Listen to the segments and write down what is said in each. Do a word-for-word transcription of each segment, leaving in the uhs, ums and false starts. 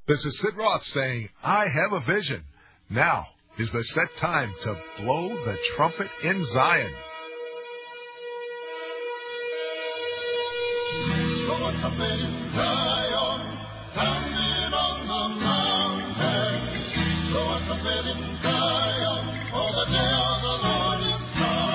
This is Sid Roth saying, I have a vision. Now is the set time to blow the trumpet in Zion. Blow a trumpet in Zion, sounding on the mountain. Blow a trumpet in Zion, for the day of the Lord is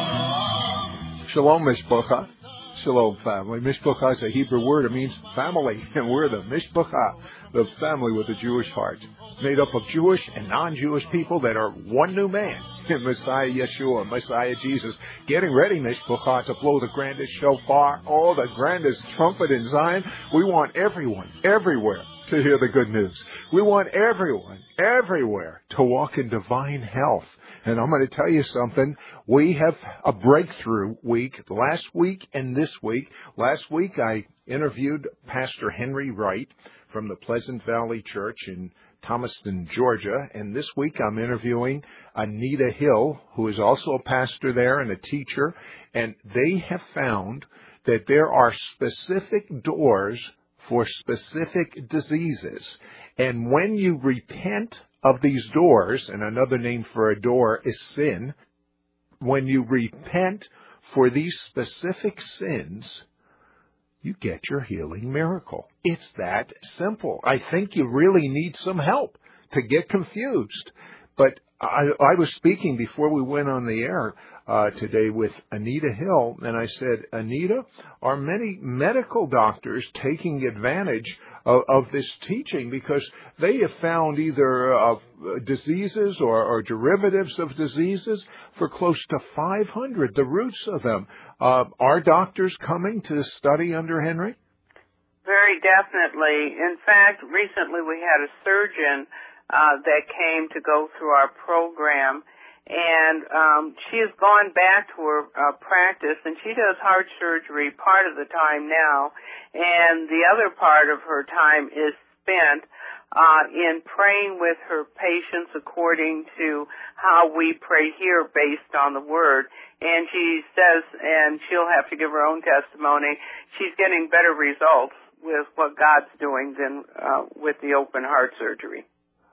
come. Shalom, Mishpacha. Shalom, family. Mishpacha is a Hebrew word. It means family, and we're the Mishpacha, the family with a Jewish heart, made up of Jewish and non-Jewish people that are one new man in Messiah Yeshua, Messiah Jesus. Getting ready, Mishpacha, to blow the grandest shofar, oh, the grandest trumpet in Zion. We want everyone, everywhere, to hear the good news. We want everyone, everywhere, to walk in divine health. And I'm going to tell you something. We have a breakthrough week last week and this week. Last week I interviewed Pastor Henry Wright from the Pleasant Valley Church in Thomaston, Georgia. And this week I'm interviewing Anita Hill, who is also a pastor there and a teacher. And they have found that there are specific doors for specific diseases. And when you repent of these doors, and another name for a door is sin, when you repent for these specific sins, you get your healing miracle. It's that simple. I think you really need some help to get confused. But I, I was speaking before we went on the air uh, today with Anita Hill, and I said, Anita, are many medical doctors taking advantage of, of this teaching because they have found either uh, diseases or, or derivatives of diseases for close to five hundred, the roots of them. Uh, are doctors coming to study under Henry? Very definitely. In fact, recently we had a surgeon Uh, that came to go through our program, and um, she has gone back to her uh, practice, and she does heart surgery part of the time now, and the other part of her time is spent uh, in praying with her patients according to how we pray here based on the Word. And she says, and she'll have to give her own testimony, she's getting better results with what God's doing than uh, with the open heart surgery.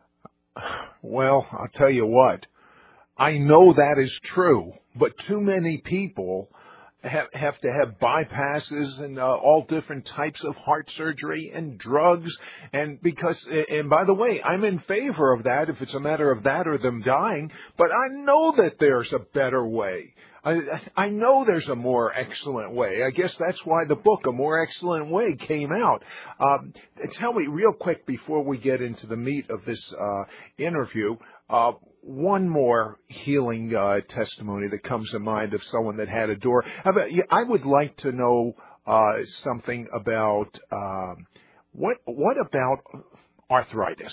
Well, I'll tell you what, I know that is true, but too many people have, have to have bypasses and uh, all different types of heart surgery and drugs. And because, and by the way, I'm in favor of that if it's a matter of that or them dying, but I know that there's a better way. I, I know there's a more excellent way. I guess that's why the book, A More Excellent Way, came out. Um, tell me real quick before we get into the meat of this uh, interview, uh, one more healing uh, testimony that comes to mind of someone that had a door. I would like to know uh, something about um, what what about arthritis?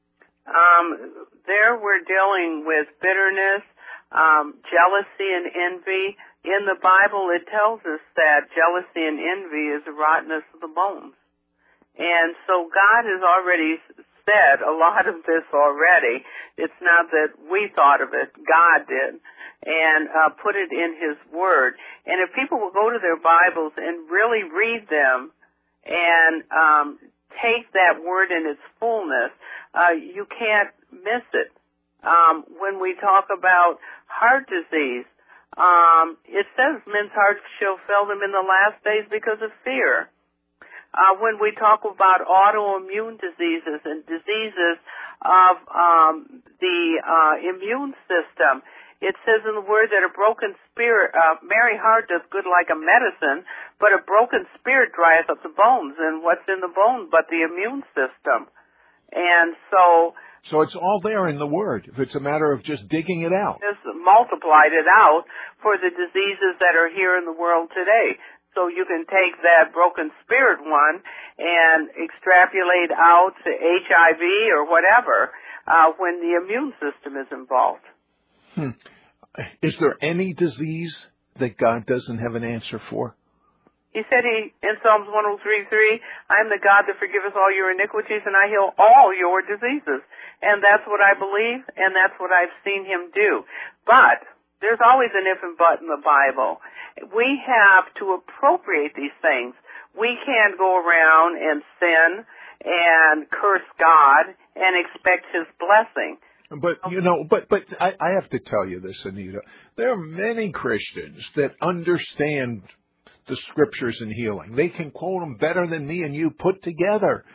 Um, there we're dealing with bitterness, Um, jealousy and envy. In the Bible, it tells us that jealousy and envy is the rottenness of the bones. And so God has already said a lot of this already. It's not that we thought of it. God did. And uh, put it in His Word. And if people will go to their Bibles and really read them and um, take that Word in its fullness, uh, you can't miss it. Um, when we talk about heart disease, um, it says men's hearts shall fail them in the last days because of fear. Uh, when we talk about autoimmune diseases and diseases of um, the uh, immune system, it says in the Word that a broken spirit, uh, merry heart does good like a medicine, but a broken spirit drieth up the bones. And what's in the bones but the immune system? And so... So it's all there in the Word, if it's a matter of just digging it out. Just multiplied it out for the diseases that are here in the world today. So you can take that broken spirit one and extrapolate out to H I V or whatever uh, when the immune system is involved. Hmm. Is there any disease that God doesn't have an answer for? He said he, in Psalms one oh three three, I am the God that forgiveth all your iniquities and I heal all your diseases. And that's what I believe, and that's what I've seen Him do. But there's always an if and but in the Bible. We have to appropriate these things. We can't go around and sin and curse God and expect His blessing. But, you know, but but I, I have to tell you this, Anita. There are many Christians that understand the Scriptures in healing. They can quote them better than me and you put together.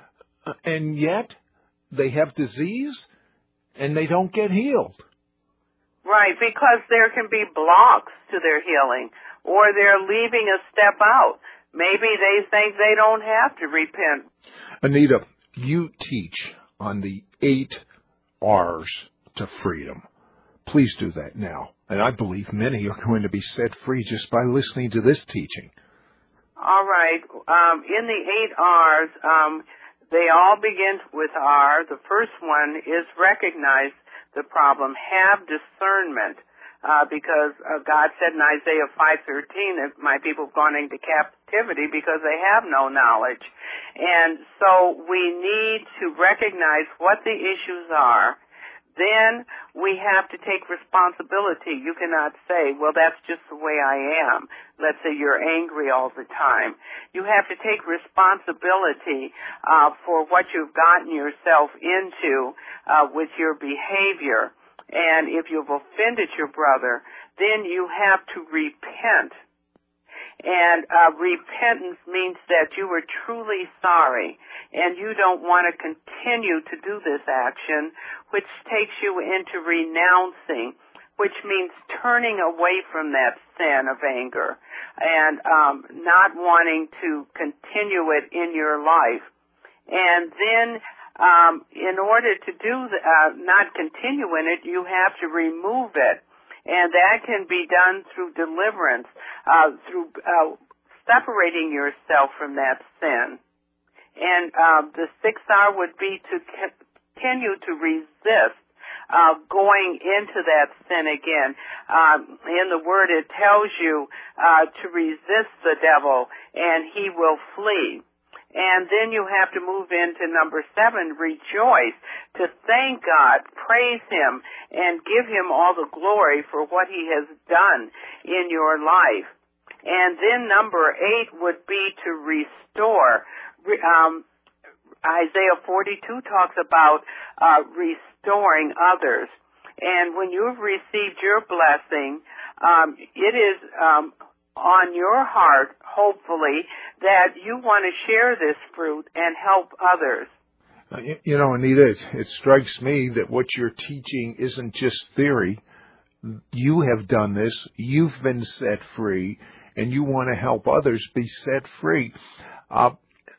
And yet, they have disease and they don't get healed. Right, because there can be blocks to their healing, or they're leaving a step out. Maybe they think they don't have to repent. Anita, you teach on the eight R's to freedom. Please do that now. And I believe many are going to be set free just by listening to this teaching. All right. Um, in the eight R's, um, they all begin with R. The first one is recognize the problem, have discernment, uh, because uh, God said in Isaiah five thirteen that my people have gone into captivity because they have no knowledge. And so we need to recognize what the issues are. Then we have to take responsibility. You cannot say, well, that's just the way I am. Let's say you're angry all the time. You have to take responsibility uh, for what you've gotten yourself into uh, with your behavior. And if you've offended your brother, then you have to repent. And uh, repentance means that you are truly sorry and you don't want to continue to do this action, which takes you into renouncing, which means turning away from that sin of anger and um, not wanting to continue it in your life. And then um, in order to do the, uh, not continue in it, you have to remove it. And that can be done through deliverance, uh, through uh, separating yourself from that sin. And uh, the sixth R would be to continue to resist uh, going into that sin again. Um, in the Word, it tells you uh, to resist the devil, and he will flee. And then you have to move into number seven, rejoice, to thank God, praise Him, and give Him all the glory for what He has done in your life. And then number eight would be to restore. Um, Isaiah forty-two talks about uh, restoring others. And when you've received your blessing, um, it is um, on your heart, hopefully, that you want to share this fruit and help others. Uh, you, you know, Anita, it, it strikes me that what you're teaching isn't just theory. You have done this, you've been set free, and you want to help others be set free. Uh,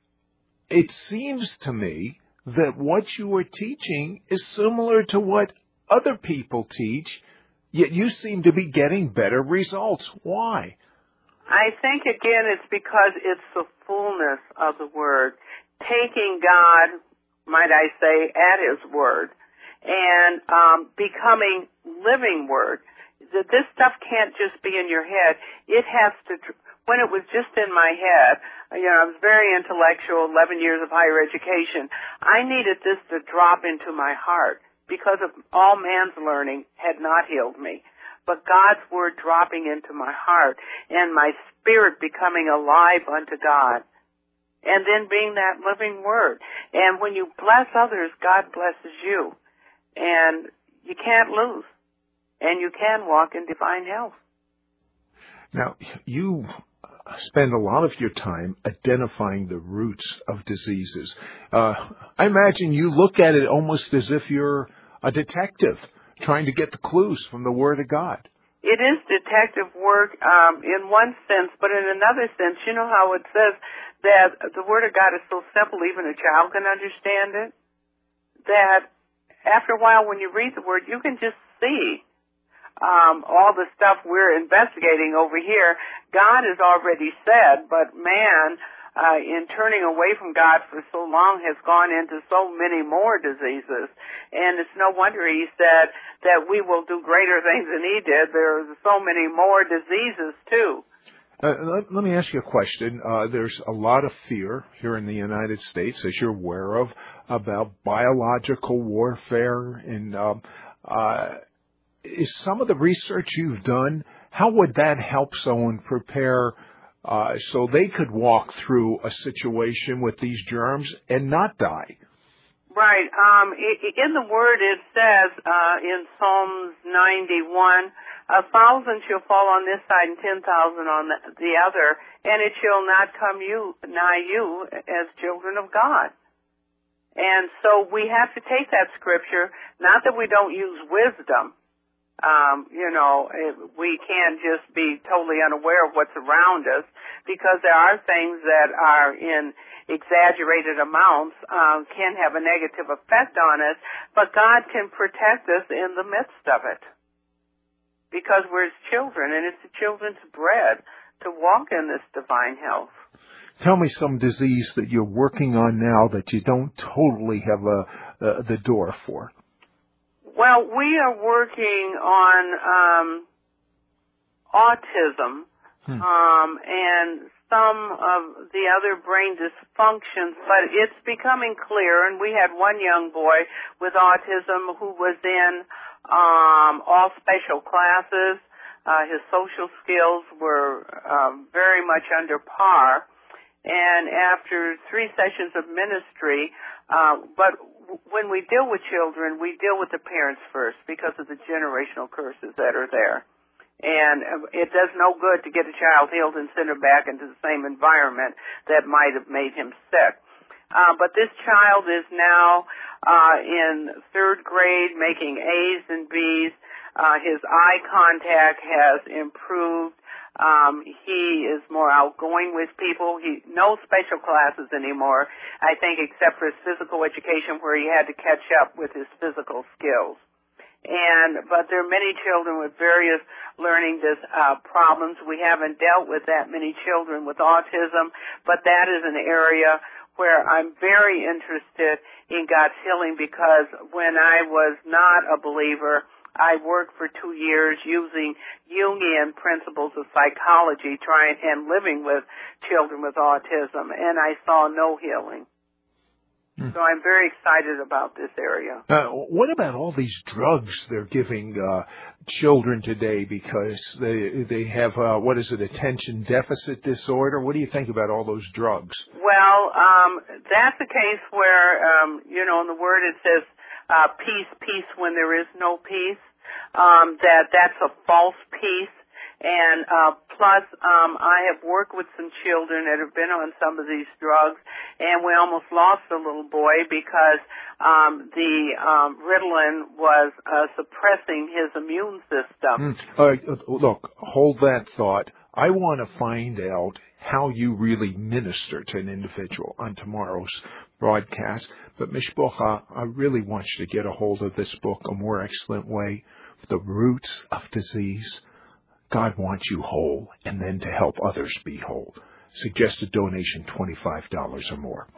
it seems to me that what you are teaching is similar to what other people teach, yet you seem to be getting better results. Why? I think, again, it's because it's the fullness of the Word, taking God, might I say, at His Word, and um, becoming living Word. That this stuff can't just be in your head. It has to, when it was just in my head, you know, I was very intellectual, eleven years of higher education, I needed this to drop into my heart because of all man's learning had not healed me. But God's Word dropping into my heart and my spirit becoming alive unto God. And then being that living Word. And when you bless others, God blesses you. And you can't lose. And you can walk in divine health. Now, you spend a lot of your time identifying the roots of diseases. Uh, I imagine you look at it almost as if you're a detective, trying to get the clues from the Word of God. It is detective work um, in one sense, but in another sense, you know how it says that the Word of God is so simple even a child can understand it? That after a while when you read the Word, you can just see um, all the stuff we're investigating over here. God has already said, but man, Uh, in turning away from God for so long, has gone into so many more diseases. And it's no wonder He said that we will do greater things than He did. There are so many more diseases, too. Uh, let, let me ask you a question. Uh, there's a lot of fear here in the United States, as you're aware of, about biological warfare. And um, uh, is some of the research you've done, how would that help someone prepare uh, so they could walk through a situation with these germs and not die. Right. Um, in the Word it says uh, in Psalms ninety-one, a thousand shall fall on this side and ten thousand on the, the other, and it shall not come you nigh you as children of God. And so we have to take that scripture, not that we don't use wisdom. Um, you know, we can't just be totally unaware of what's around us, because there are things that are in exaggerated amounts, um, can have a negative effect on us, but God can protect us in the midst of it, because we're His children, and it's the children's bread to walk in this divine health. Tell me some disease that you're working on now that you don't totally have a, uh, the door for. Well, we are working on um, autism hmm. um, and some of the other brain dysfunctions, but it's becoming clear, and we had one young boy with autism who was in um, all special classes. Uh, his social skills were um, very much under par. And after three sessions of ministry, uh, but w- when we deal with children, we deal with the parents first because of the generational curses that are there. And it does no good to get a child healed and send him back into the same environment that might have made him sick. Uh, but this child is now uh, in third grade, making A's and B's. Uh, his eye contact has improved. Um, he is more outgoing with people. He no special classes anymore, I think, except for his physical education, where he had to catch up with his physical skills. And but there are many children with various learning dis, uh, problems. We haven't dealt with that many children with autism, but that is an area where I'm very interested in God's healing, because when I was not a believer, I worked for two years using Jungian principles of psychology, trying and living with children with autism, and I saw no healing. Hmm. So I'm very excited about this area. Uh, what about all these drugs they're giving uh, children today because they they have, uh, what is it, attention deficit disorder? What do you think about all those drugs? Well, um, that's a case where, um, you know, in the Word it says, uh, peace, peace when there is no peace. Um, that that's a false peace. And uh, plus, um, I have worked with some children that have been on some of these drugs, and we almost lost a little boy because um, the um, Ritalin was uh, suppressing his immune system. Mm. Uh, look, hold that thought. I want to find out how you really minister to an individual on tomorrow's broadcast. But Mishpocha, I really want you to get a hold of this book, A More Excellent Way, The Roots of Disease. God wants you whole, and then to help others be whole. Suggested donation twenty-five dollars or more.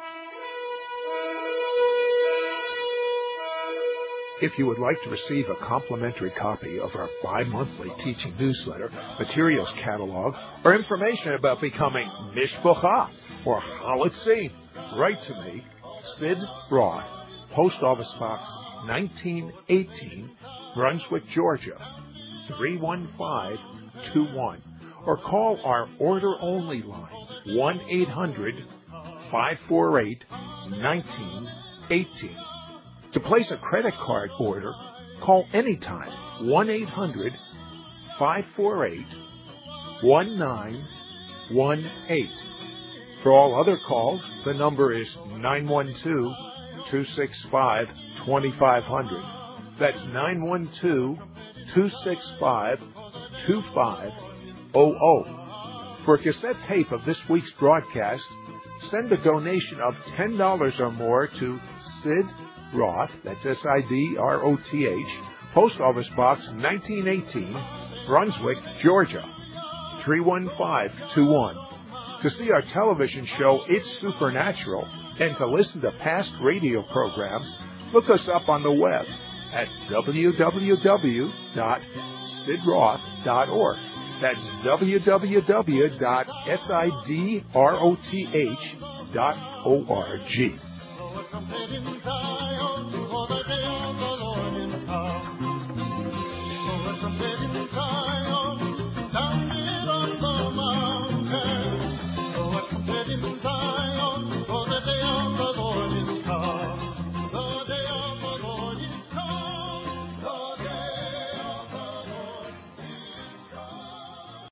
If you would like to receive a complimentary copy of our bi-monthly teaching newsletter, materials catalog, or information about becoming Mishpocha or Halitzi, write to me, Sid Roth, Post Office Box nineteen eighteen, Brunswick, Georgia, three one five two one, or call our order-only line, one eight hundred five four eight one nine one eight. To place a credit card order, call anytime, one eight hundred five four eight one nine one eight. For all other calls, the number is nine one two two six five two five zero zero. That's nine one two two six five two five zero zero. For a cassette tape of this week's broadcast, send a donation of ten dollars or more to Sid Roth, that's S I D R O T H, Post Office Box nineteen eighteen, Brunswick, Georgia, three one five two one. To see our television show, It's Supernatural, and to listen to past radio programs, look us up on the web at w w w dot sid roth dot org. That's w w w dot sid roth dot org.